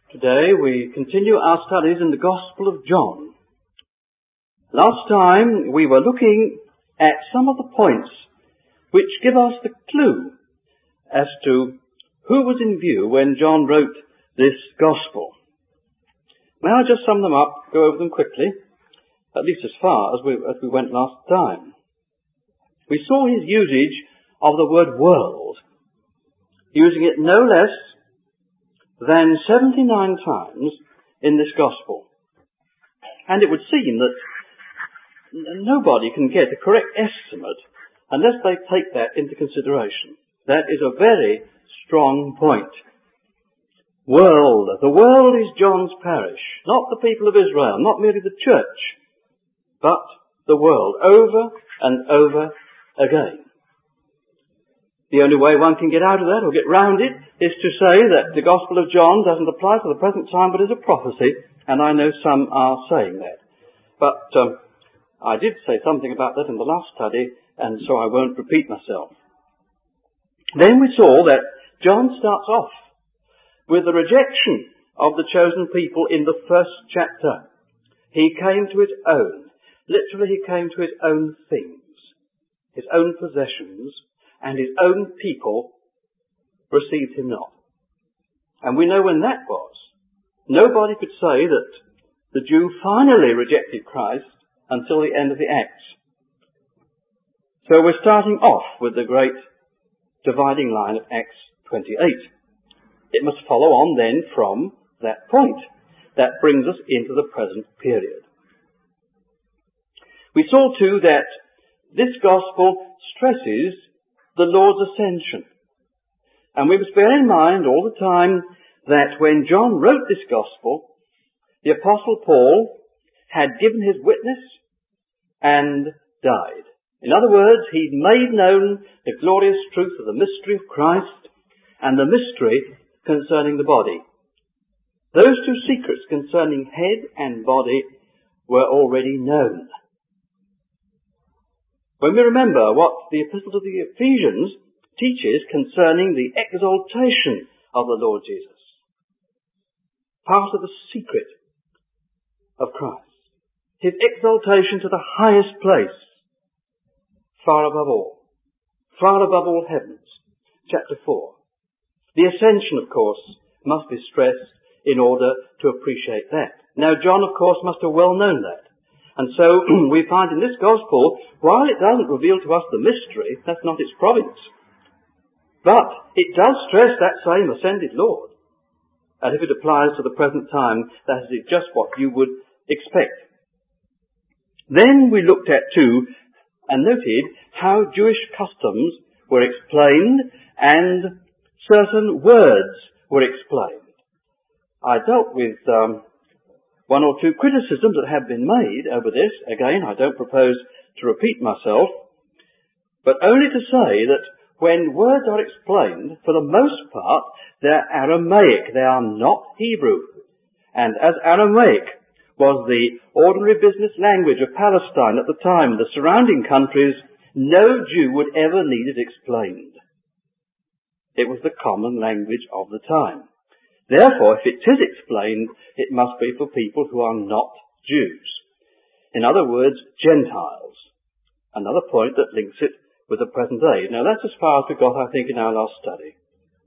Today we continue our studies in the Gospel of John. Last time we were looking at some of the points which give us the clue as to who was in view when John wrote this Gospel. May I just sum them up, go over them quickly, at least as far as we went last time. We saw his usage of the word world, using it no less than 79 times in this Gospel. And it would seem that nobody can get a correct estimate unless they take that into consideration. That is a very strong point. World. The world is John's parish, not the people of Israel, not merely the church, but the world, over and over again. The only way one can get out of that or get round it is to say that the Gospel of John doesn't apply to the present time but is a prophecy, and I know some are saying that. But I did say something about that in the last study, and so I won't repeat myself. Then we saw that John starts off with the rejection of the chosen people in the first chapter. He came to his own. Literally, he came to his own things, his own possessions, and his own people received him not. And we know when that was. Nobody could say that the Jew finally rejected Christ until the end of the Acts. So we're starting off with the great dividing line of Acts 28. It must follow on then from that point. That brings us into the present period. We saw too that this gospel stresses the Lord's ascension. And we must bear in mind all the time that when John wrote this gospel, the Apostle Paul had given his witness and died. In other words, he'd made known the glorious truth of the mystery of Christ and the mystery concerning the body. Those two secrets concerning head and body were already known. When we remember what the Epistle to the Ephesians teaches concerning the exaltation of the Lord Jesus, part of the secret of Christ, his exaltation to the highest place, far above all heavens, chapter 4. The ascension, of course, must be stressed in order to appreciate that. Now, John, of course, must have well known that. And so we find in this gospel, while it doesn't reveal to us the mystery, that's not its province, but it does stress that same ascended Lord. And if it applies to the present time, that is just what you would expect. Then we looked at too, and noted how Jewish customs were explained and certain words were explained. I dealt with one or two criticisms that have been made over this. Again, I don't propose to repeat myself, but only to say that when words are explained, for the most part, they're Aramaic. They are not Hebrew. And as Aramaic was the ordinary business language of Palestine at the time, the surrounding countries, no Jew would ever need it explained. It was the common language of the time. Therefore, if it is explained, it must be for people who are not Jews. In other words, Gentiles. Another point that links it with the present day. Now, that's as far as we got, I think, in our last study.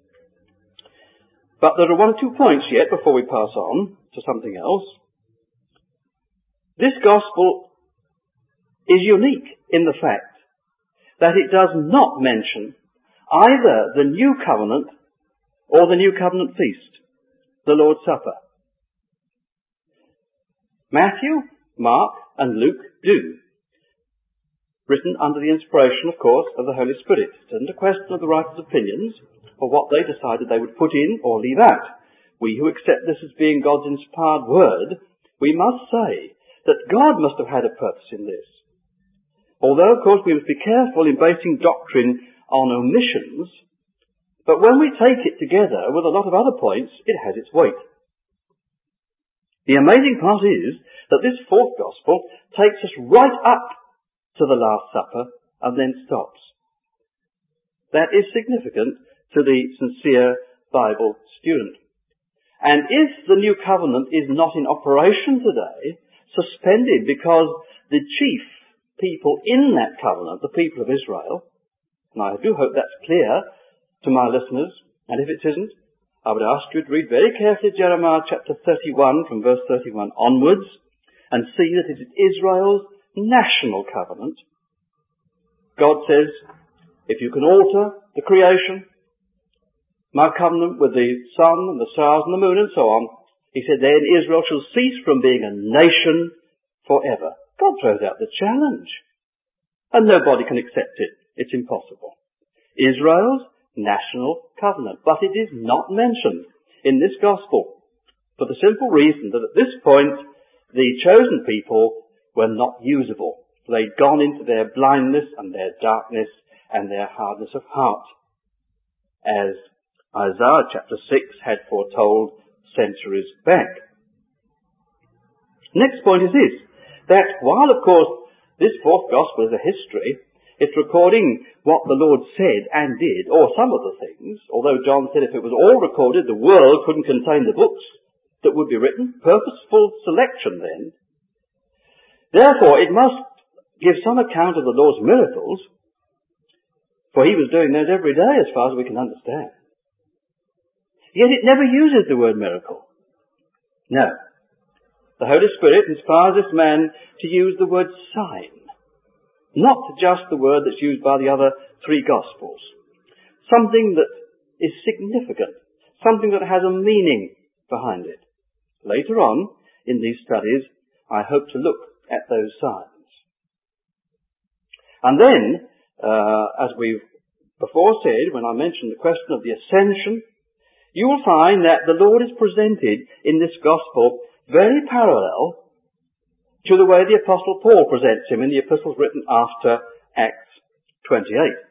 But there are one or two points yet before we pass on to something else. This gospel is unique in the fact that it does not mention either the New Covenant or the New Covenant feast, the Lord's Supper. Matthew, Mark, and Luke do. Written under the inspiration, of course, of the Holy Spirit. It isn't a question of the writer's opinions or what they decided they would put in or leave out. We who accept this as being God's inspired word, we must say that God must have had a purpose in this. Although, of course, we must be careful in basing doctrine on omissions, but when we take it together with a lot of other points, it has its weight. The amazing part is that this fourth gospel takes us right up to the Last Supper and then stops. That is significant to the sincere Bible student. And if the new covenant is not in operation today, suspended because the chief people in that covenant, the people of Israel, and I do hope that's clear to my listeners, and if it isn't, I would ask you to read very carefully Jeremiah chapter 31 from verse 31 onwards and see that it is Israel's national covenant. God says, if you can alter the creation, my covenant with the sun and the stars and the moon and so on, he said, then Israel shall cease from being a nation forever. God throws out the challenge. And nobody can accept it. It's impossible. Israel's national covenant. But it is not mentioned in this gospel for the simple reason that at this point the chosen people were not usable. They'd gone into their blindness and their darkness and their hardness of heart, as Isaiah chapter 6 had foretold centuries back. Next point is this, that while of course this fourth gospel is a history, it's recording what the Lord said and did, or some of the things, although John said if it was all recorded, the world couldn't contain the books that would be written. Purposeful selection then. Therefore, it must give some account of the Lord's miracles, for he was doing those every day as far as we can understand. Yet it never uses the word miracle. No. The Holy Spirit inspires this man to use the word sign. Not just the word that's used by the other three Gospels. Something that is significant. Something that has a meaning behind it. Later on in these studies, I hope to look at those signs. And then, as we've before said, when I mentioned the question of the ascension, you will find that the Lord is presented in this Gospel very parallel to the way the Apostle Paul presents him in the epistles written after Acts 28.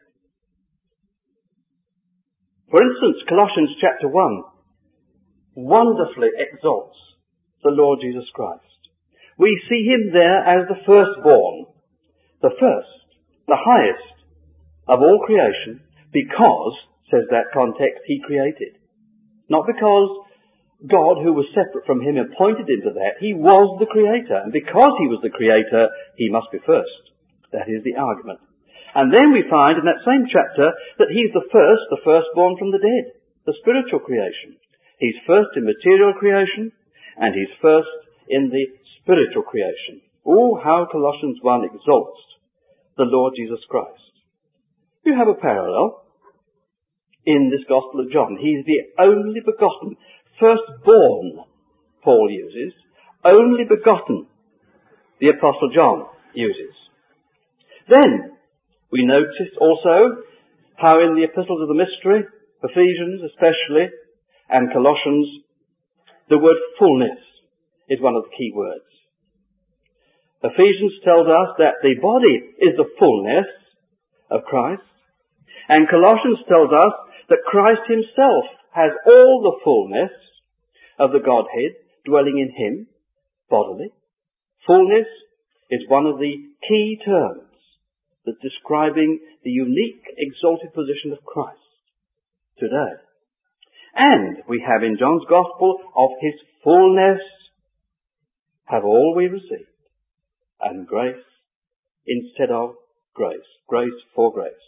For instance, Colossians chapter 1 wonderfully exalts the Lord Jesus Christ. We see him there as the firstborn, the first, the highest of all creation, because, says that context, he created. Not because God, who was separate from him, appointed him to that. He was the creator. And because he was the creator, he must be first. That is the argument. And then we find in that same chapter that he's the firstborn from the dead. The spiritual creation. He's first in material creation, and he's first in the spiritual creation. Oh, how Colossians 1 exalts the Lord Jesus Christ. You have a parallel in this Gospel of John. He's the only begotten. Firstborn, Paul uses. Only begotten, the Apostle John uses. Then, we notice also how in the epistles of the mystery, Ephesians especially, and Colossians, the word fullness is one of the key words. Ephesians tells us that the body is the fullness of Christ, and Colossians tells us that Christ himself has all the fullness of the Godhead dwelling in him, bodily. Fullness is one of the key terms that's describing the unique, exalted position of Christ today. And we have in John's Gospel of his fullness have all we received, and grace instead of grace, grace for grace.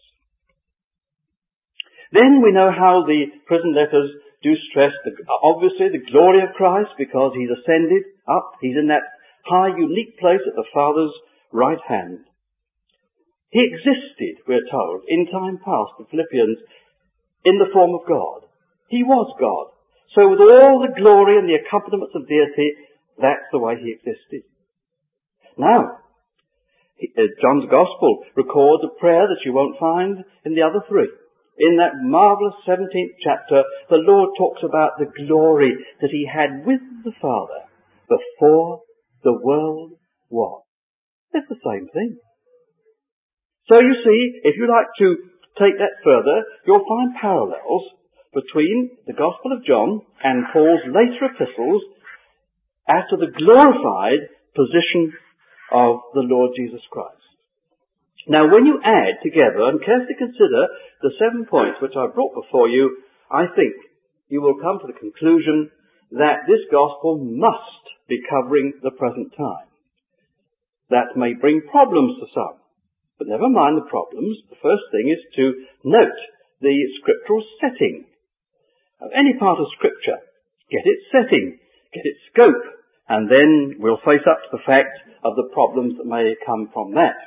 Then we know how the prison letters do stress, obviously, the glory of Christ, because he's ascended up. He's in that high, unique place at the Father's right hand. He existed, we're told, in time past, in Philippians, in the form of God. He was God. So with all the glory and the accompaniments of deity, that's the way he existed. Now, John's Gospel records a prayer that you won't find in the other three. In that marvellous 17th chapter, the Lord talks about the glory that he had with the Father before the world was. It's the same thing. So you see, if you like to take that further, you'll find parallels between the Gospel of John and Paul's later epistles as to the glorified position of the Lord Jesus Christ. Now, when you add together and carefully consider the 7 points which I've brought before you, I think you will come to the conclusion that this gospel must be covering the present time. That may bring problems to some, but never mind the problems. The first thing is to note the scriptural setting of any part of Scripture. Get its setting, get its scope, and then we'll face up to the fact of the problems that may come from that.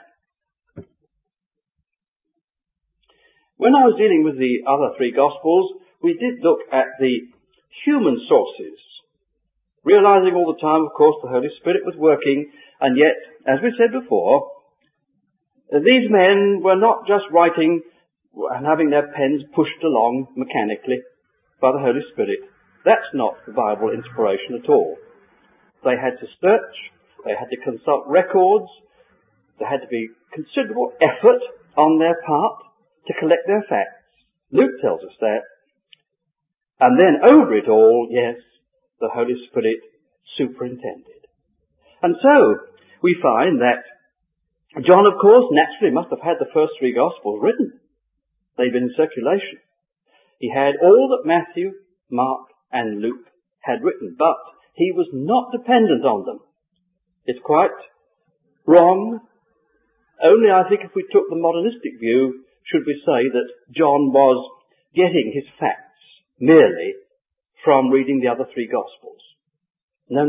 When I was dealing with the other three Gospels, we did look at the human sources, realizing all the time, of course, the Holy Spirit was working, and yet, as we said before, these men were not just writing and having their pens pushed along mechanically by the Holy Spirit. That's not the Bible inspiration at all. They had to search, they had to consult records, there had to be considerable effort on their part to collect their facts. Luke tells us that. And then over it all, yes, the Holy Spirit superintended. And so, we find that John, of course, naturally must have had the first three Gospels written. They've been in circulation. He had all that Matthew, Mark, and Luke had written, but he was not dependent on them. It's quite wrong. Only I think if we took the modernistic view, should we say that John was getting his facts merely from reading the other three Gospels. No.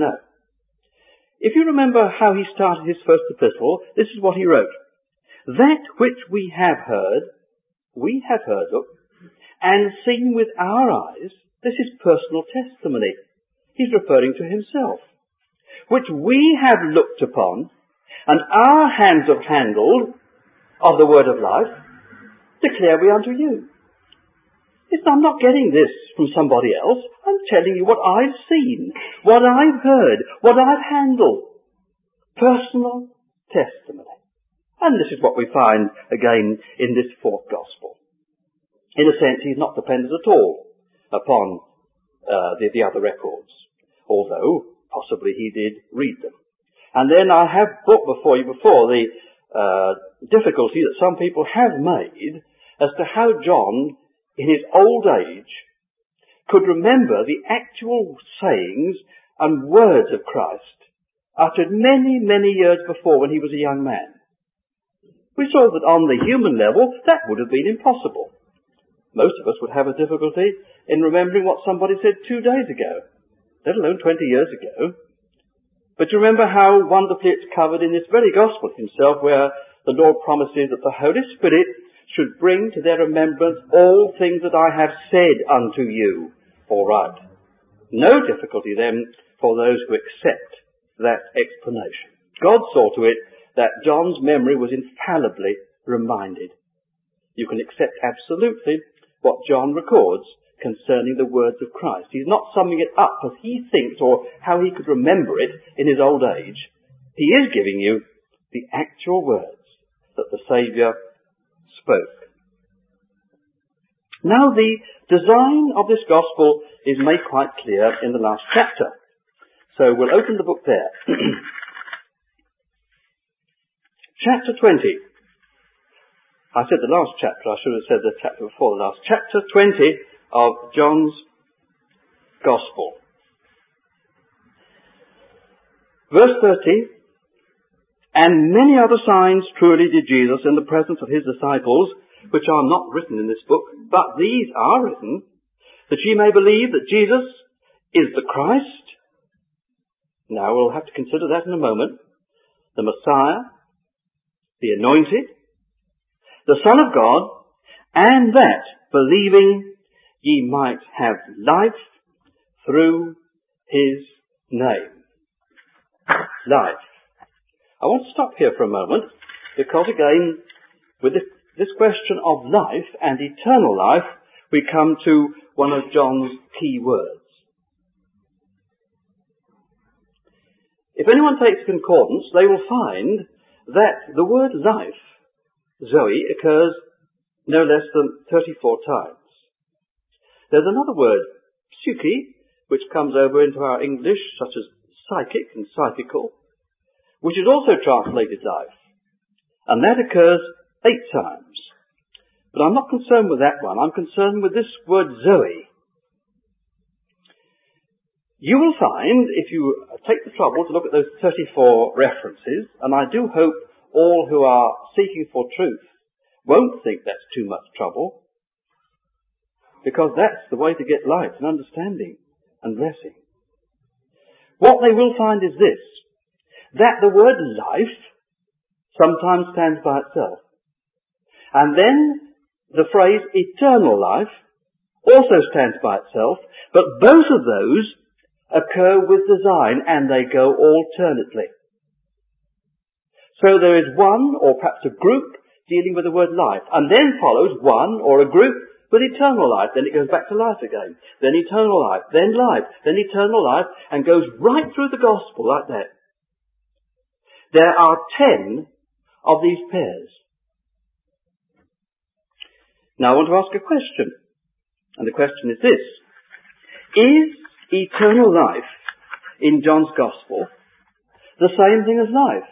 If you remember how he started his first epistle, this is what he wrote. That which we have heard, look, and seen with our eyes, this is personal testimony. He's referring to himself. Which we have looked upon, and our hands have handled of the word of life, declare we unto you. I'm not getting this from somebody else. I'm telling you what I've seen, what I've heard, what I've handled. Personal testimony. And this is what we find again in this fourth Gospel. In a sense, he's not dependent at all upon the other records, although possibly he did read them. And then I have brought before you the difficulty that some people have made as to how John, in his old age, could remember the actual sayings and words of Christ uttered many, many years before when he was a young man. We saw that on the human level, that would have been impossible. Most of us would have a difficulty in remembering what somebody said 2 days ago, let alone 20 years ago. But you remember how wonderfully it's covered in this very Gospel himself, where the Lord promises that the Holy Spirit should bring to their remembrance all things that I have said unto you. All right. No difficulty then for those who accept that explanation. God saw to it that John's memory was infallibly reminded. You can accept absolutely what John records concerning the words of Christ. He's not summing it up as he thinks or how he could remember it in his old age. He is giving you the actual words that the Saviour spoke. Now the design of this Gospel is made quite clear in the last chapter. So we'll open the book there. Chapter 20. I said the last chapter, I should have said the chapter before the last. Chapter 20 of John's Gospel. Verse 30. And many other signs truly did Jesus in the presence of his disciples, which are not written in this book, but these are written, that ye may believe that Jesus is the Christ. Now we'll have to consider that in a moment. The Messiah, the Anointed, the Son of God, and that, believing, ye might have life through his name. Life. I want to stop here for a moment, because again, with this question of life and eternal life, we come to one of John's key words. If anyone takes concordance, they will find that the word life, Zoe, occurs no less than 34 times. There's another word, psyche, which comes over into our English, such as psychic and psychical, which is also translated life. And that occurs 8 times. But I'm not concerned with that one. I'm concerned with this word Zoe. You will find, if you take the trouble to look at those 34 references, and I do hope all who are seeking for truth won't think that's too much trouble, because that's the way to get light and understanding and blessing. What they will find is this, that the word life sometimes stands by itself. And then the phrase eternal life also stands by itself, but both of those occur with design and they go alternately. So there is one or perhaps a group dealing with the word life, and then follows one or a group with eternal life. Then it goes back to life again. Then eternal life, then eternal life, and goes right through the gospel like that. There are 10 of these pairs. Now I want to ask a question, and the question is this. Is eternal life in John's Gospel the same thing as life?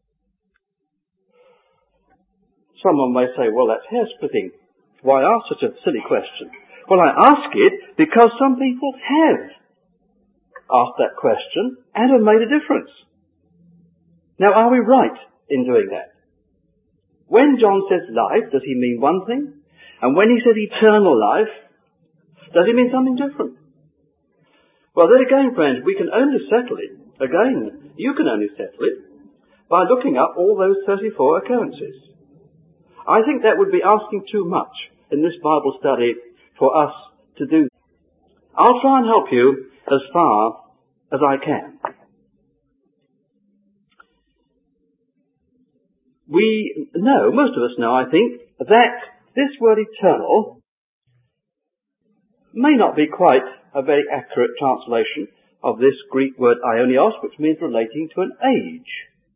Someone may say, well, that's hair-splitting. Why ask such a silly question? Well, I ask it because some people have asked that question and have made a difference. Now, are we right in doing that? When John says life, does he mean one thing? And when he says eternal life, does he mean something different? Well, there again, friends, we can only settle it. Again, you can only settle it by looking up all those 34 occurrences. I think that would be asking too much in this Bible study for us to do. I'll try and help you as far as I can. We know, most of us know, I think, that this word eternal may not be quite a very accurate translation of this Greek word aionios, which means relating to an age.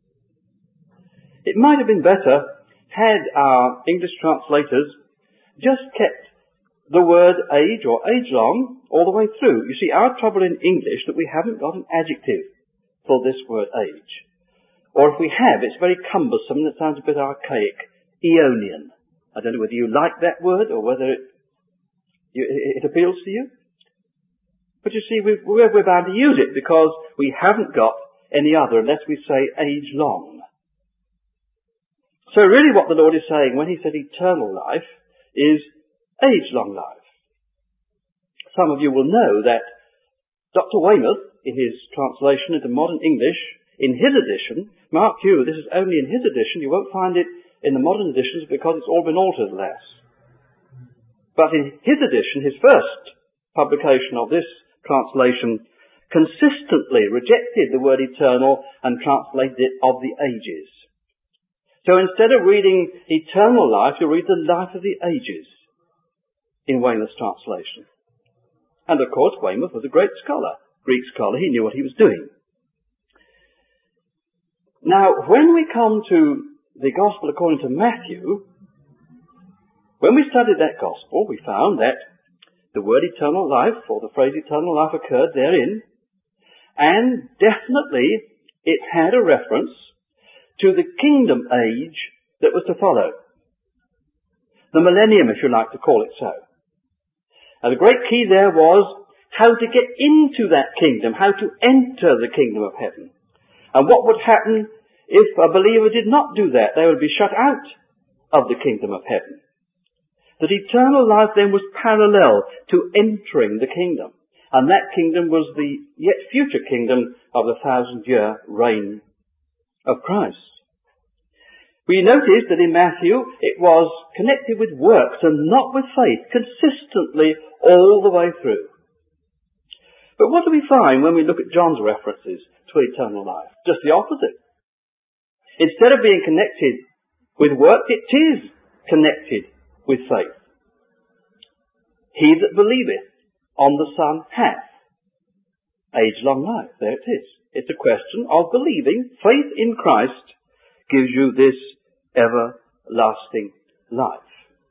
It might have been better had our English translators just kept the word age or age long all the way through. You see, our trouble in English that we haven't got an adjective for this word age. Or if we have, it's very cumbersome and it sounds a bit archaic. Aeonian. I don't know whether you like that word or whether it appeals to you. But you see, we're bound to use it because we haven't got any other unless we say age long. So really what the Lord is saying when he said eternal life is age-long life. Some of you will know that Dr. Weymouth, in his translation into modern English, in his edition, mark you, this is only in his edition, you won't find it in the modern editions because it's all been altered less. But in his edition, his first publication of this translation, consistently rejected the word eternal and translated it of the ages. So instead of reading eternal life, you read the life of the ages in Weymouth's translation. And of course, Weymouth was a great scholar, Greek scholar. He knew what he was doing. Now, when we come to the Gospel according to Matthew, when we studied that Gospel, we found that the word eternal life, or the phrase eternal life, occurred therein, and definitely it had a reference to the kingdom age that was to follow. The millennium, if you like to call it so. And the great key there was how to get into that kingdom, how to enter the kingdom of heaven. And what would happen if a believer did not do that? They would be shut out of the kingdom of heaven. That eternal life then was parallel to entering the kingdom. And that kingdom was the yet future kingdom of the 1,000-year reign of Christ. We noticed that in Matthew it was connected with works and not with faith, consistently all the way through. But what do we find when we look at John's references to eternal life? Just the opposite. Instead of being connected with work, it is connected with faith. He that believeth on the Son hath age-long life. There it is. It's a question of believing. Faith in Christ gives you this everlasting life.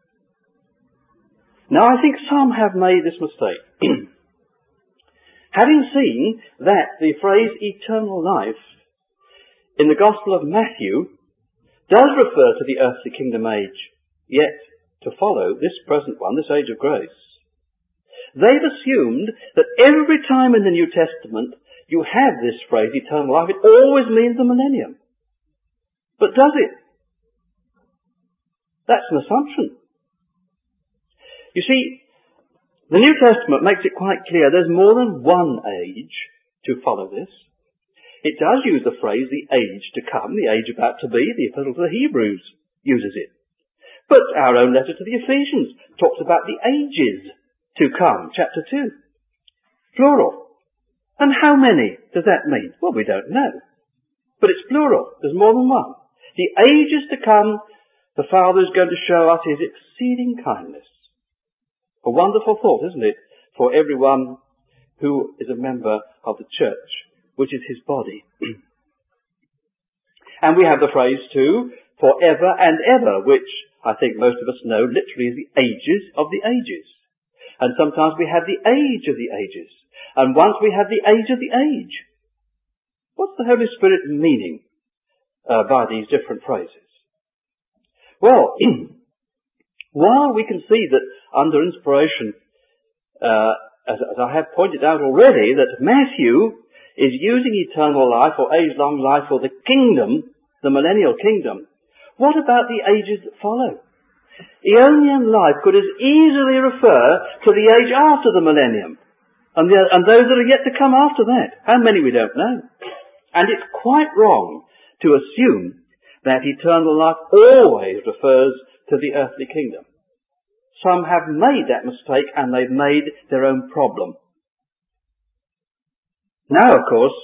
Now, I think some have made this mistake. Having seen that the phrase eternal life in the Gospel of Matthew does refer to the earthly kingdom age, yet to follow this present one, this age of grace, They've assumed that every time in the New Testament you have this phrase, eternal life, it always means the millennium. But does it? That's an assumption. You see, the New Testament makes it quite clear there's more than one age to follow this. It does use the phrase, the age to come, the age about to be. The Epistle to the Hebrews uses it. But our own letter to the Ephesians talks about the ages to come, chapter 2. Plural. And how many does that mean? Well, we don't know. But it's plural. There's more than one. The ages to come, the Father is going to show us his exceeding kindness. A wonderful thought, isn't it, for everyone who is a member of the church, which is his body. And we have the phrase too, forever and ever, which I think most of us know literally is the ages of the ages. And sometimes we have the age of the ages. And once we have the age of the age. What's the Holy Spirit meaning by these different phrases? Well, while we can see that under inspiration, as I have pointed out already, that Matthew is using eternal life or age-long life for the kingdom, the millennial kingdom, what about the ages that follow? Aeonian life could as easily refer to the age after the millennium and those that are yet to come after that. How many we don't know. And it's quite wrong to assume that eternal life always refers to the earthly kingdom. Some have made that mistake and they've made their own problem. Now, of course,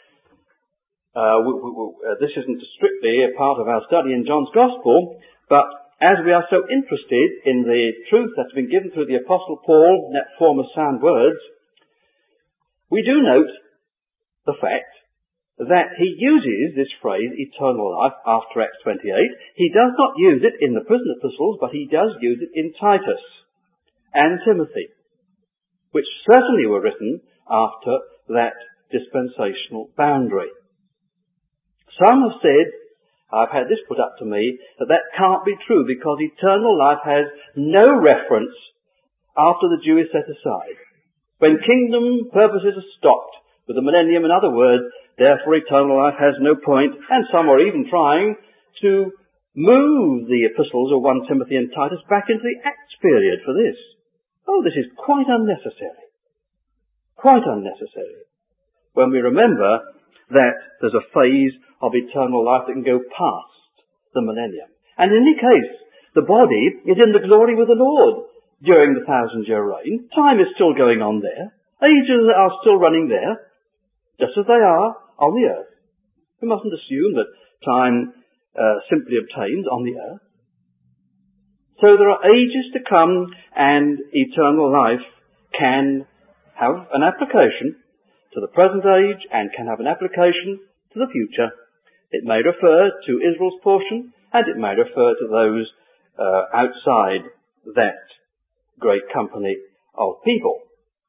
this isn't strictly a part of our study in John's Gospel, but as we are so interested in the truth that's been given through the Apostle Paul in that form of sound words, we do note the fact that he uses this phrase, eternal life, after Acts 28. He does not use it in the prison epistles, but he does use it in Titus and Timothy, which certainly were written after that dispensational boundary. Some have said, I've had this put up to me, that can't be true because eternal life has no reference after the Jew is set aside. When kingdom purposes are stopped with the millennium, in other words, therefore eternal life has no point, and some are even trying to move the epistles of 1 Timothy and Titus back into the Acts period for this. Oh, this is quite unnecessary. Quite unnecessary. When we remember that there's a phase of eternal life that can go past the millennium. And in any case, the body is in the glory with the Lord during the 1,000-year reign. Time is still going on there. Ages are still running there, just as they are on the earth. We mustn't assume that time simply obtains on the earth. So there are ages to come, and eternal life can have an application to the present age and can have an application to the future. It may refer to Israel's portion, and it may refer to those outside that great company of people.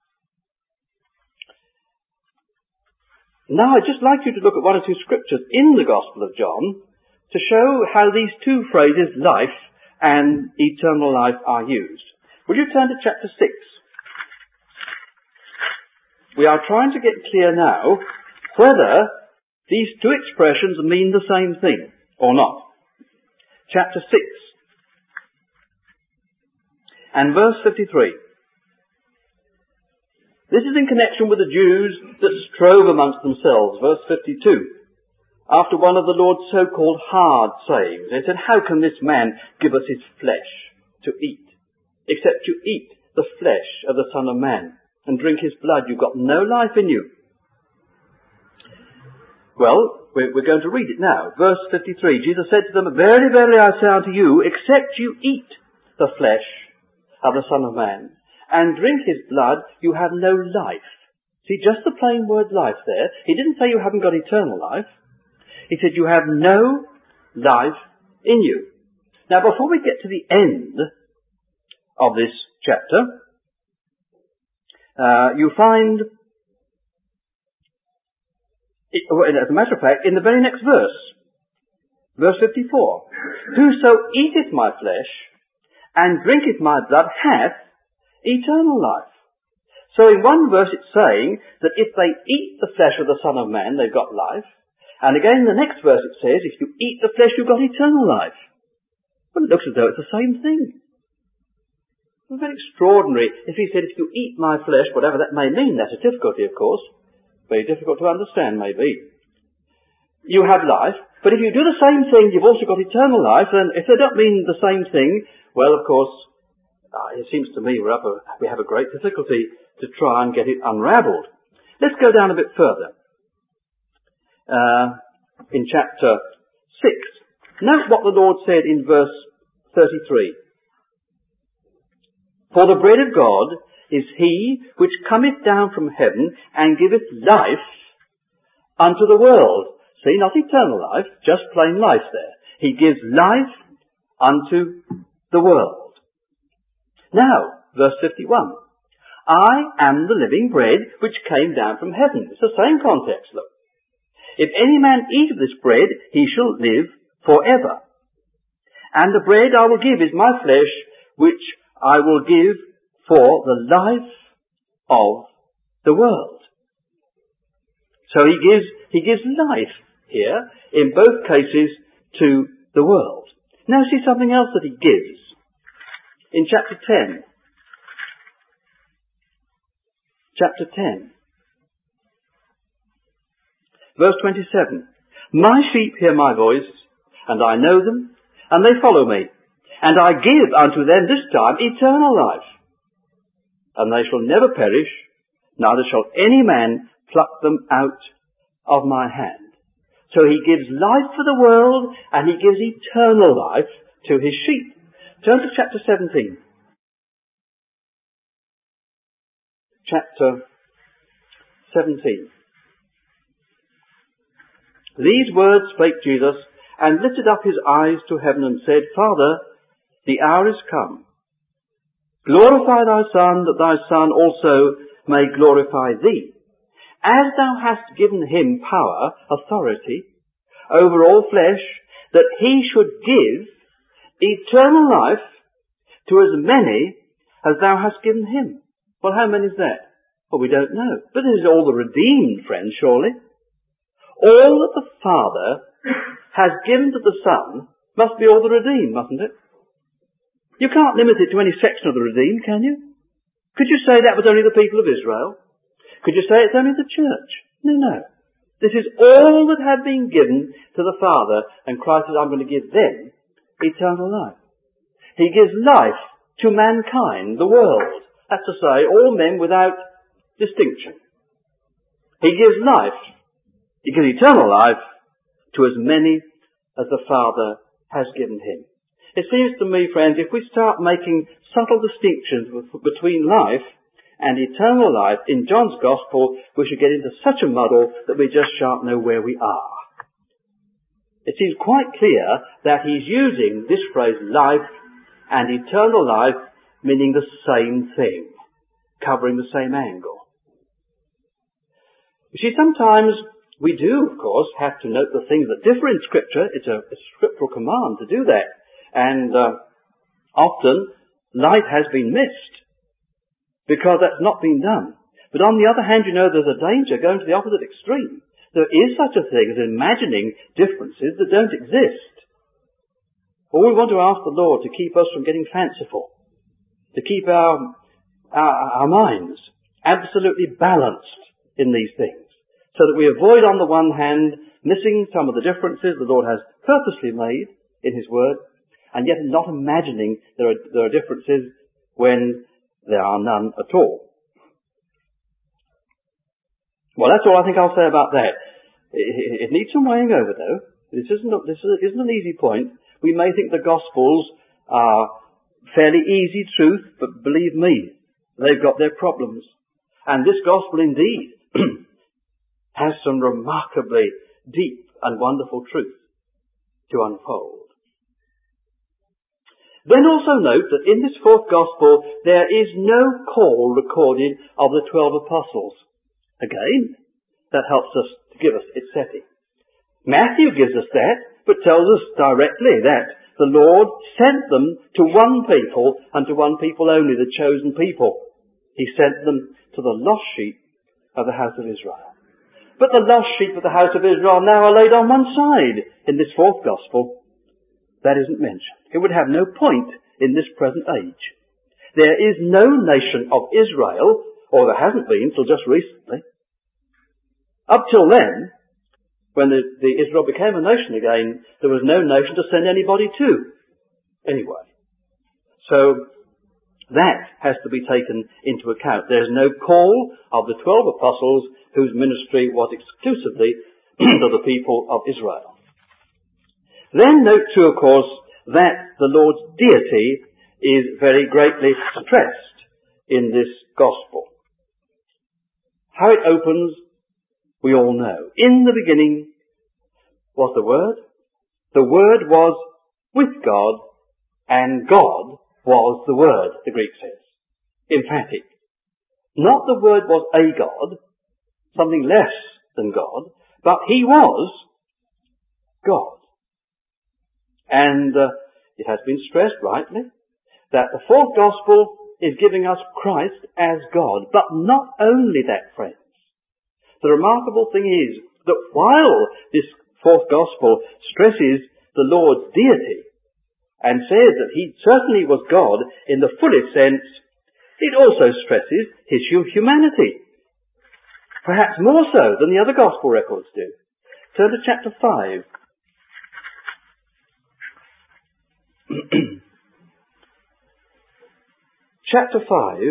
Now I'd just like you to look at one or two scriptures in the Gospel of John to show how these two phrases, life and eternal life, are used. Will you turn to chapter 6? We are trying to get clear now whether these two expressions mean the same thing or not. Chapter 6 and verse 53. This is in connection with the Jews that strove amongst themselves. Verse 52. After one of the Lord's so-called hard sayings, they said, how can this man give us his flesh to eat? Except you eat the flesh of the Son of Man and drink his blood, you've got no life in you. Well, we're going to read it now. Verse 53. Jesus said to them, verily, verily, I say unto you, except you eat the flesh of the Son of Man and drink his blood, you have no life. See, just the plain word life there. He didn't say you haven't got eternal life. He said you have no life in you. Now, before we get to the end of this chapter, you find, as a matter of fact, in the very next verse, verse 54, whoso eateth my flesh and drinketh my blood hath eternal life, So in one verse it's saying that if they eat the flesh of the Son of Man, they've got life. And again in the next verse it says, if you eat the flesh, you've got eternal life. Well, it looks as though it's the same thing. It's very extraordinary. If he said, if you eat my flesh, whatever that may mean, that's a difficulty, of course. Very difficult to understand, maybe. You have life, but if you do the same thing, you've also got eternal life, and if they don't mean the same thing, well, of course, it seems to me we have a great difficulty to try and get it unravelled. Let's go down a bit further. In chapter 6. Note what the Lord said in verse 33. For the bread of God is he which cometh down from heaven and giveth life unto the world. See, not eternal life, just plain life there. He gives life unto the world. Now, verse 51. I am the living bread which came down from heaven. It's the same context, look. If any man eat of this bread, he shall live forever. And the bread I will give is my flesh, which I will give for the life of the world. So he gives life here, in both cases, to the world. Now see something else that he gives. In chapter 10. Chapter 10. Verse 27. My sheep hear my voice, and I know them, and they follow me. And I give unto them this time eternal life. And they shall never perish, neither shall any man pluck them out of my hand. So he gives life for the world, and he gives eternal life to his sheep. Turn to chapter 17. Chapter 17. These words spake Jesus, and lifted up his eyes to heaven, and said, Father, the hour is come. Glorify thy Son, that thy Son also may glorify thee, as thou hast given him power, authority, over all flesh, that he should give eternal life to as many as thou hast given him. Well, how many is that? Well, we don't know. But this is all the redeemed, friends, surely. All that the Father has given to the Son must be all the redeemed, mustn't it? You can't limit it to any section of the redeemed, can you? Could you say that was only the people of Israel? Could you say it's only the church? No. This is all that had been given to the Father, and Christ says, I'm going to give them eternal life. He gives life to mankind, the world. That's to say, all men without distinction. He gives life. He gives eternal life to as many as the Father has given him. It seems to me, friends, if we start making subtle distinctions between life and eternal life in John's Gospel, we should get into such a muddle that we just shan't know where we are. It seems quite clear that he's using this phrase, life and eternal life, meaning the same thing, covering the same angle. You see, sometimes we do, of course, have to note the things that differ in Scripture. It's a scriptural command to do that. And often, light has been missed because that's not been done. But on the other hand, you know, there's a danger going to the opposite extreme. There is such a thing as imagining differences that don't exist. Well, we want to ask the Lord to keep us from getting fanciful, to keep our minds absolutely balanced in these things, so that we avoid, on the one hand, missing some of the differences the Lord has purposely made in his word, and yet not imagining there are differences when there are none at all. Well, that's all I think I'll say about that. It needs some weighing over, though. This isn't an easy point. We may think the Gospels are fairly easy truth, but believe me, they've got their problems. And this Gospel indeed has some remarkably deep and wonderful truth to unfold. Then also note that in this fourth Gospel there is no call recorded of the 12 apostles. Again, that helps us to give us its setting. Matthew gives us that, but tells us directly that the Lord sent them to one people, and to one people only, the chosen people. He sent them to the lost sheep of the house of Israel. But the lost sheep of the house of Israel now are laid on one side in this fourth gospel. That isn't mentioned. It would have no point in this present age. There is no nation of Israel, or there hasn't been till just recently. Up till then, when the Israel became a nation again, there was no nation to send anybody to. Anyway. So, that has to be taken into account. There's no call of the 12 apostles whose ministry was exclusively to the people of Israel. Then note too, of course, that the Lord's deity is very greatly stressed in this gospel. How it opens, we all know. In the beginning was the Word. The Word was with God, and God was the Word, the Greek says. Emphatic. Not the Word was a God, something less than God, but He was God. And it has been stressed rightly that the fourth gospel is giving us Christ as God. But not only that, friends. The remarkable thing is that while this fourth gospel stresses the Lord's deity and says that He certainly was God in the fullest sense, it also stresses His humanity. Perhaps more so than the other gospel records do. Turn to chapter 5. Chapter 5,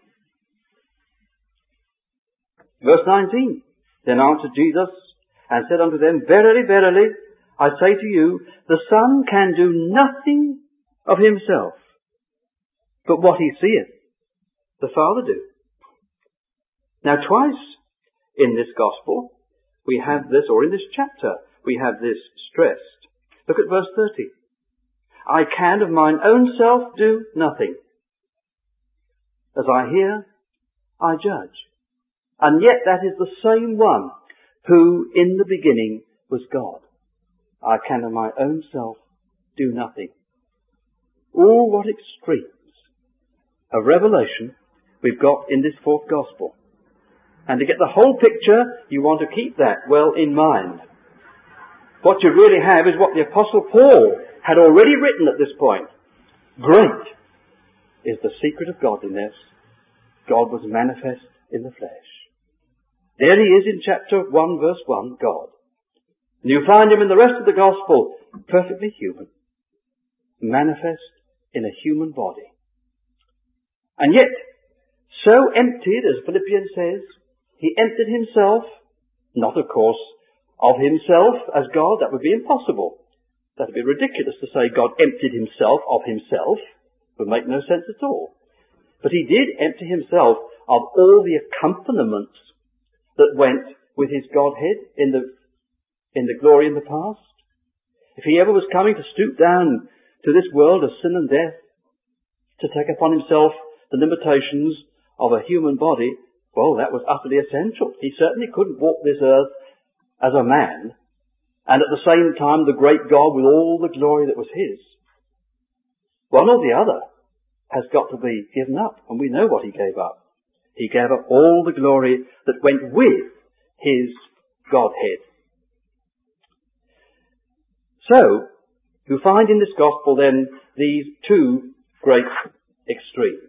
verse 19. Then answered Jesus and said unto them, Verily, verily, I say to you, the Son can do nothing of himself, but what he seeth the Father do. Now twice in this gospel we have this, or in this chapter we have this stressed. Look at verse 30. I can of mine own self do nothing. As I hear, I judge. And yet that is the same one who in the beginning was God. I can of my own self do nothing. Oh, what extremes of revelation we've got in this fourth gospel. And to get the whole picture, you want to keep that well in mind. What you really have is what the Apostle Paul had already written at this point. Great is the secret of godliness. God was manifest in the flesh. There he is in chapter 1 verse 1, God. And you find him in the rest of the gospel, perfectly human. Manifest in a human body. And yet, so emptied, as Philippians says, he emptied himself, not of course of himself as God, that would be impossible. That would be ridiculous to say God emptied himself of himself. It would make no sense at all. But he did empty himself of all the accompaniments that went with his Godhead in the glory in the past. If he ever was coming to stoop down to this world of sin and death, to take upon himself the limitations of a human body, well, that was utterly essential. He certainly couldn't walk this earth as a man, and at the same time the great God with all the glory that was his. One or the other has got to be given up, and we know what he gave up. He gave up all the glory that went with his Godhead. So, you find in this gospel then these two great extremes.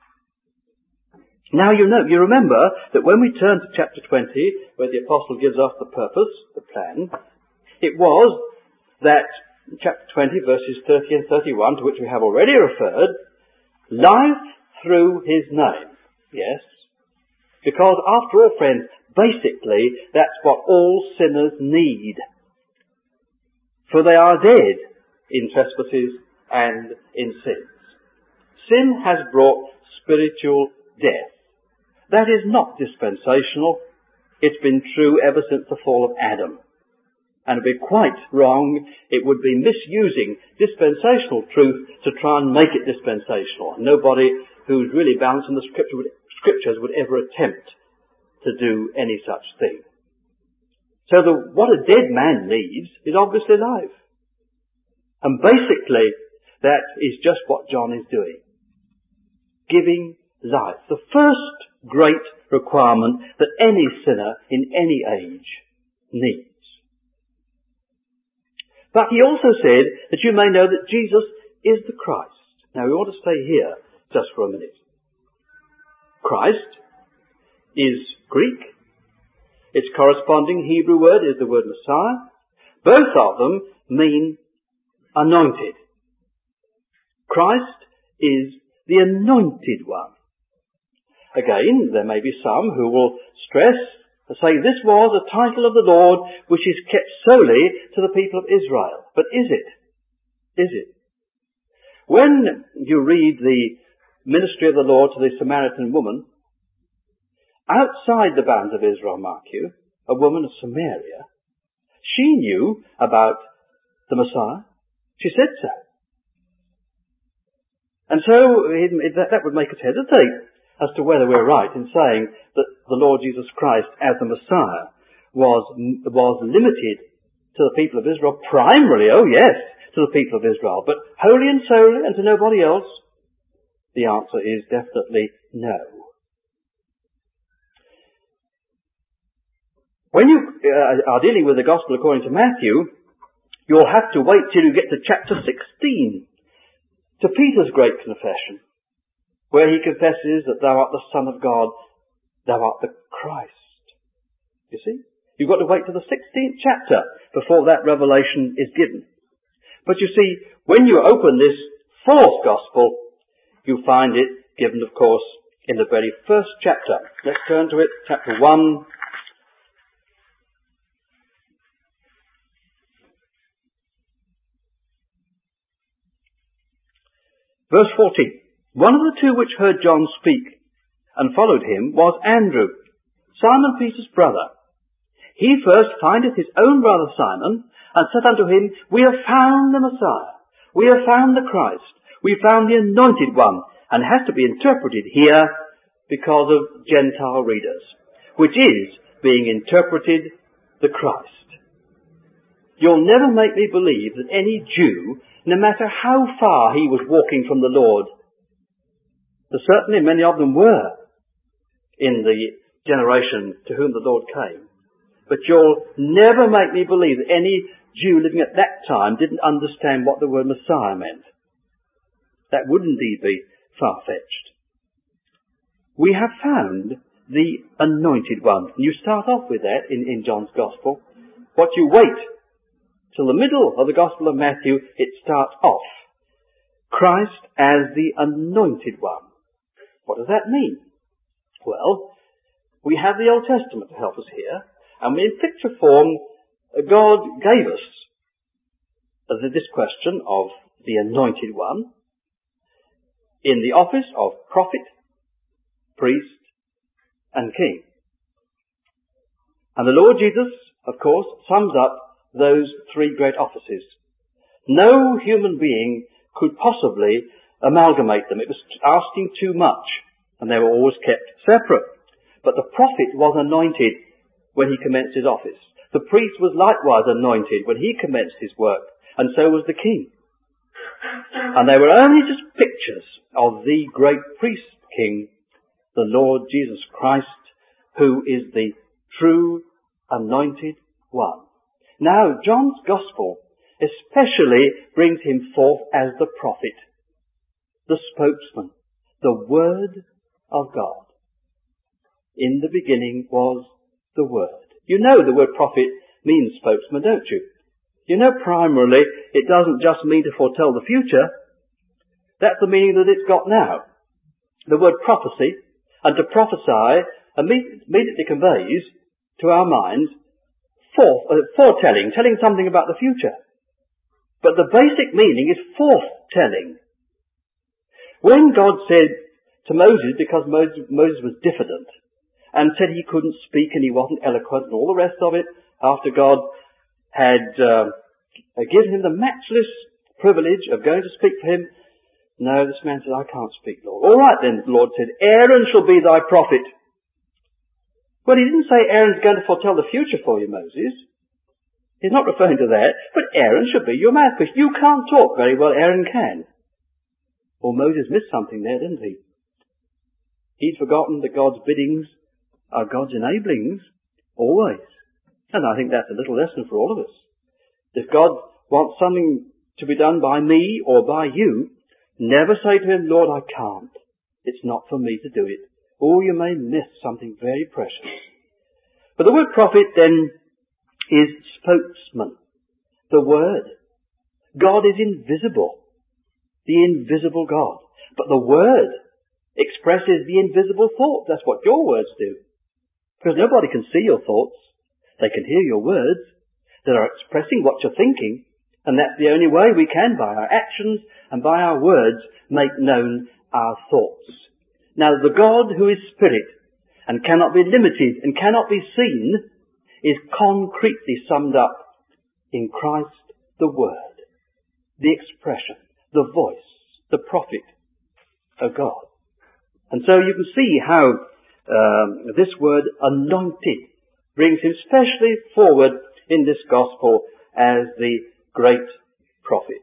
Now you remember that when we turn to chapter 20, where the apostle gives us the purpose, the plan, it was that chapter 20 verses 30 and 31, to which we have already referred, life through his name. Yes? Because after all, friends, basically that's what all sinners need. For they are dead in trespasses and in sins. Sin has brought spiritual death. That is not dispensational. It's been true ever since the fall of Adam. And it would be quite wrong, it would be misusing dispensational truth to try and make it dispensational. Nobody who's really balanced in the scriptures would ever attempt to do any such thing. So what a dead man needs is obviously life. And basically, that is just what John is doing. Giving life. The first great requirement that any sinner in any age needs. But he also said that you may know that Jesus is the Christ. Now we want to stay here just for a minute. Christ is Greek. Its corresponding Hebrew word is the word Messiah. Both of them mean anointed. Christ is the anointed one. Again, there may be some who will stress and say this was a title of the Lord which is kept solely to the people of Israel. But is it? Is it? When you read the ministry of the Lord to the Samaritan woman, outside the bounds of Israel, mark you, a woman of Samaria, she knew about the Messiah. She said so. And so that would make us hesitate as to whether we're right in saying that the Lord Jesus Christ as the Messiah was limited to the people of Israel primarily, oh yes, to the people of Israel, but wholly and solely and to nobody else? The answer is definitely no. When you are dealing with the Gospel according to Matthew, you'll have to wait till you get to chapter 16, to Peter's great confession, where he confesses that thou art the Son of God, thou art the Christ. You see? You've got to wait to the 16th chapter before that revelation is given. But you see, when you open this fourth Gospel, you find it given, of course, in the very first chapter. Let's turn to it, chapter 1. Verse 14. One of the two which heard John speak and followed him was Andrew, Simon Peter's brother. He first findeth his own brother Simon, and said unto him, We have found the Messiah. We have found the Christ. We found the anointed one, and has to be interpreted here because of Gentile readers, which is being interpreted the Christ. You'll never make me believe that any Jew, no matter how far he was walking from the Lord, but certainly many of them were in the generation to whom the Lord came, but you'll never make me believe that any Jew living at that time didn't understand what the word Messiah meant. That would indeed be far-fetched. We have found the anointed one. And you start off with that in John's Gospel. What you wait till the middle of the Gospel of Matthew, it starts off. Christ as the anointed one. What does that mean? Well, we have the Old Testament to help us here. And in picture form, God gave us this question of the anointed one in the office of prophet, priest, and king. And the Lord Jesus, of course, sums up those three great offices. No human being could possibly amalgamate them. It was asking too much, and they were always kept separate. But the prophet was anointed when he commenced his office. The priest was likewise anointed when he commenced his work, and so was the king. And they were only just pictures of the great priest king, the Lord Jesus Christ, who is the true anointed one. Now, John's Gospel especially brings him forth as the prophet, the spokesman, the Word of God. In the beginning was the Word. You know the word prophet means spokesman, don't you? You know primarily it doesn't just mean to foretell the future. That's the meaning that it's got now. The word prophecy and to prophesy immediately conveys to our minds foretelling, telling something about the future. But the basic meaning is forthtelling. When God said to Moses, because Moses was diffident, and said he couldn't speak and he wasn't eloquent and all the rest of it, after God had given him the matchless privilege of going to speak for him, no, this man said, I can't speak, Lord. All right then, the Lord said, Aaron shall be thy prophet. Well, he didn't say Aaron's going to foretell the future for you, Moses. He's not referring to that, but Aaron should be your mouthpiece. You can't talk very well, Aaron can. Well, Moses missed something there, didn't he? He's forgotten that God's biddings are God's enablings, always. And I think that's a little lesson for all of us. If God wants something to be done by me or by you, never say to him, Lord, I can't. It's not for me to do it. Or you may miss something very precious. But the word prophet then is spokesman. The word. God is invisible. The invisible God. But the word expresses the invisible thought. That's what your words do. Because nobody can see your thoughts. They can hear your words that are expressing what you're thinking. And that's the only way we can, by our actions and by our words, make known our thoughts. Now, the God who is spirit and cannot be limited and cannot be seen is concretely summed up in Christ the Word, the expression, the voice, the prophet of God. And so you can see how this word anointed brings him specially forward in this gospel as the great prophet.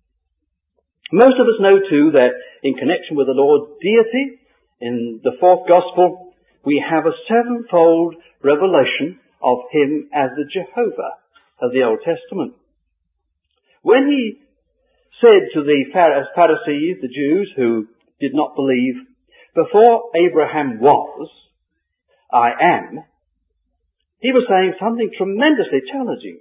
Most of us know too that in connection with the Lord's deity, in the fourth gospel, we have a sevenfold revelation of him as the Jehovah of the Old Testament. When he said to the Pharisees, the Jews who did not believe, before Abraham was, I am, he was saying something tremendously challenging.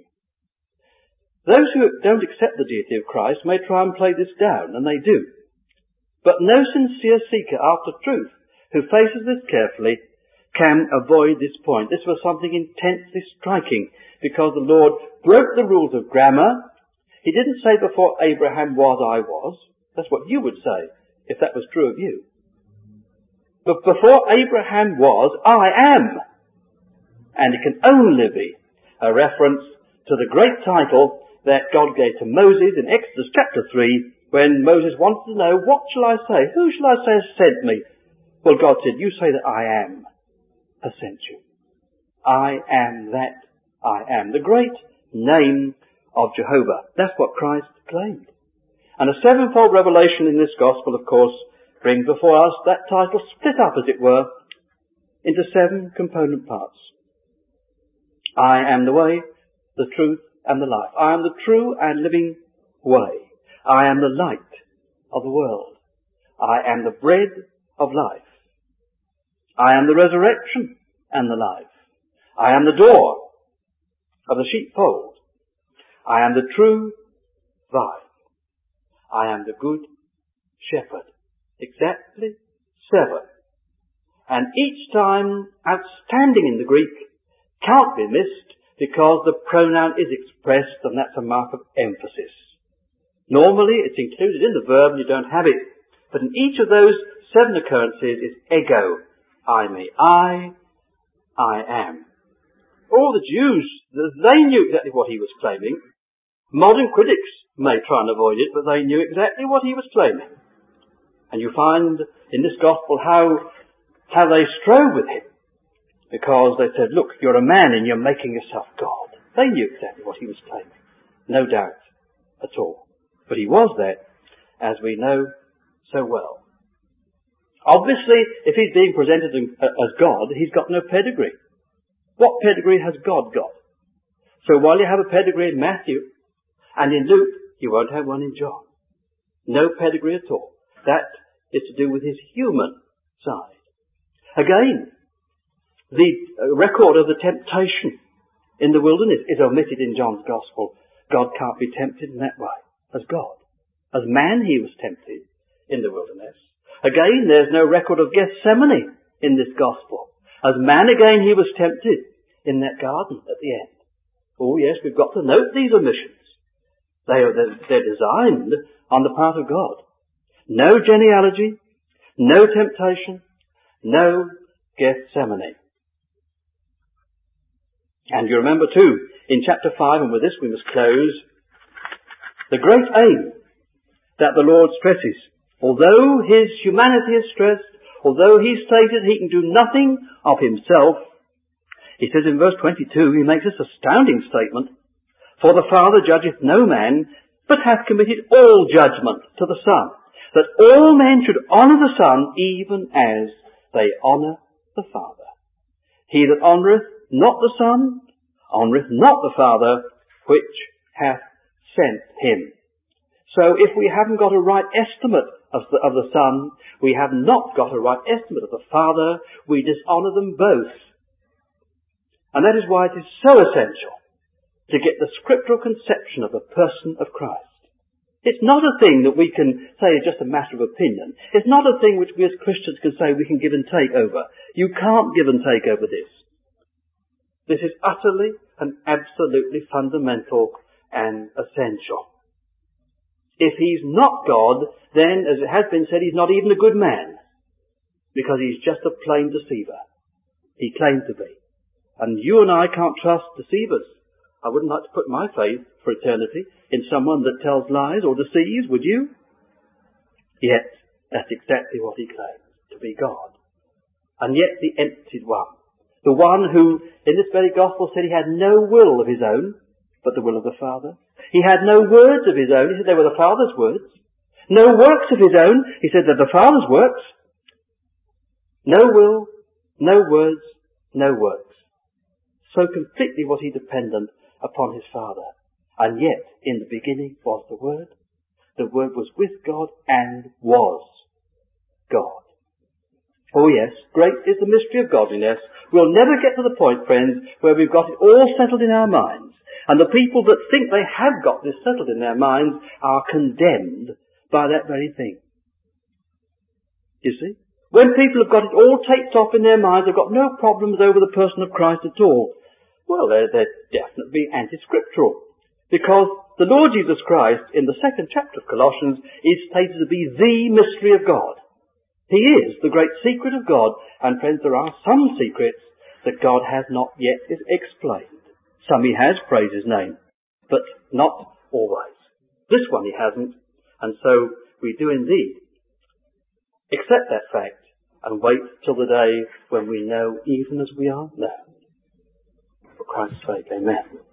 Those who don't accept the deity of Christ may try and play this down, and they do. But no sincere seeker after truth who faces this carefully can avoid this point. This was something intensely striking because the Lord broke the rules of grammar. He didn't say before Abraham was, I was. That's what you would say if that was true of you. But before Abraham was, I am. And it can only be a reference to the great title that God gave to Moses in Exodus chapter 3 when Moses wanted to know, what shall I say? Who shall I say has sent me? Well, God said, you say that I am has sent you. I am that I am. The great name of Jehovah. That's what Christ claimed. And a sevenfold revelation in this gospel, of course, brings before us that title split up, as it were, into 7 component parts. I am the way, the truth, and the life. I am the true and living way. I am the light of the world. I am the bread of life. I am the resurrection and the life. I am the door of the sheepfold. I am the true vine. I am the good shepherd. Exactly 7. And each time outstanding in the Greek, can't be missed because the pronoun is expressed, and that's a mark of emphasis. Normally it's included in the verb and you don't have it. But in each of those 7 occurrences is ego, I, me. I am. All the Jews, they knew exactly what he was claiming. Modern critics may try and avoid it, but they knew exactly what he was claiming. And you find in this gospel how they strove with him. Because they said, look, you're a man and you're making yourself God. They knew exactly what he was claiming. No doubt at all. But he was that, as we know so well. Obviously, if he's being presented as God, he's got no pedigree. What pedigree has God got? So while you have a pedigree in Matthew and in Luke, you won't have one in John. No pedigree at all. That is to do with his human side. Again, the record of the temptation in the wilderness is omitted in John's Gospel. God can't be tempted in that way as God. As man he was tempted in the wilderness. Again, there's no record of Gethsemane in this Gospel. As man again he was tempted in that garden at the end. Oh yes, we've got to note these omissions. They're designed on the part of God. No genealogy, no temptation, no Gethsemane. And you remember too, in chapter 5, and with this we must close, the great aim that the Lord stresses. Although his humanity is stressed, although he stated he can do nothing of himself, he says in verse 22, he makes this astounding statement, for the Father judgeth no man, but hath committed all judgment to the Son, that all men should honour the Son even as they honour the Father. He that honoureth not the Son, honoureth not the Father, which hath sent him. So if we haven't got a right estimate of the Son, we have not got a right estimate of the Father, we dishonour them both. And that is why it is so essential to get the scriptural conception of the person of Christ. It's not a thing that we can say is just a matter of opinion. It's not a thing which we as Christians can say we can give and take over. You can't give and take over this. This is utterly and absolutely fundamental and essential. If he's not God, then, as it has been said, he's not even a good man, because he's just a plain deceiver. He claimed to be. And you and I can't trust deceivers. I wouldn't like to put my faith for eternity in someone that tells lies or deceives, would you? Yet, that's exactly what he claims, to be God. And yet the emptied one. The one who, in this very gospel, said he had no will of his own, but the will of the Father. He had no words of his own. He said they were the Father's words. No works of his own. He said they're the Father's works. No will, no words, no works. So completely was he dependent upon his Father. And yet, in the beginning was the Word. The Word was with God and was God. Oh yes, great is the mystery of godliness. We'll never get to the point, friends, where we've got it all settled in our minds. And the people that think they have got this settled in their minds are condemned by that very thing. You see? When people have got it all taped off in their minds, they've got no problems over the person of Christ at all. Well, they're definitely anti-scriptural. Because the Lord Jesus Christ, in the 2nd chapter of Colossians, is stated to be the mystery of God. He is the great secret of God. And friends, there are some secrets that God has not yet explained. Some he has, praise his name, but not always. This one he hasn't, and so we do indeed accept that fact and wait till the day when we know even as we are now. For Christ's sake, amen.